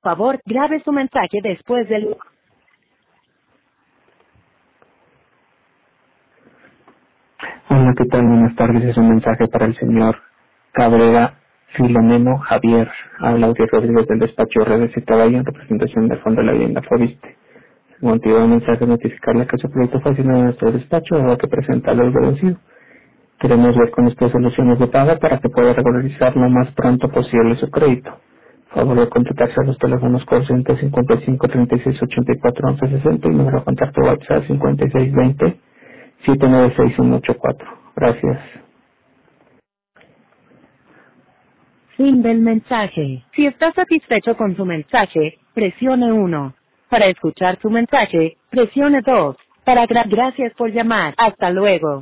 favor, grabe su mensaje después del... Hola, ¿qué tal? Buenas tardes. Es un mensaje para el señor Cabrera Filomeno Javier. Habla Audrey Rodríguez del despacho RDC Valle en representación del Fondo de la Vivienda Fobiste. El motivo del mensaje es notificarle que su proyecto fue asignado a nuestro despacho o que presenta algo vencido. Queremos ver con usted soluciones de pago para que pueda regularizar lo más pronto posible su crédito. Favor de contactarse a los teléfonos call center 55 36 84 11 60 y número de contacto WhatsApp 5620 796184. Gracias. Fin del mensaje. Si está satisfecho con su mensaje, presione 1. Para escuchar su mensaje, presione 2. Gracias por llamar. Hasta luego.